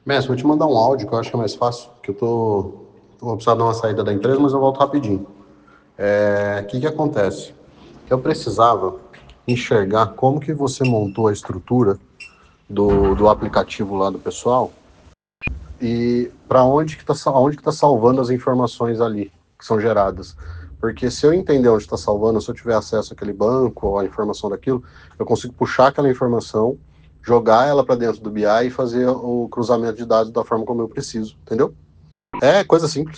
Mestre, vou te mandar um áudio que eu acho que é mais fácil, que vou precisar dar uma saída da empresa, mas eu volto rapidinho. O que acontece? Eu precisava enxergar como que você montou a estrutura do aplicativo lá do pessoal e para onde que tá salvando as informações ali que são geradas. Porque se eu entender onde está salvando, se eu tiver acesso àquele banco ou à informação daquilo, eu consigo puxar aquela informação, jogar ela para dentro do BI e fazer o cruzamento de dados da forma como eu preciso, entendeu? É coisa simples.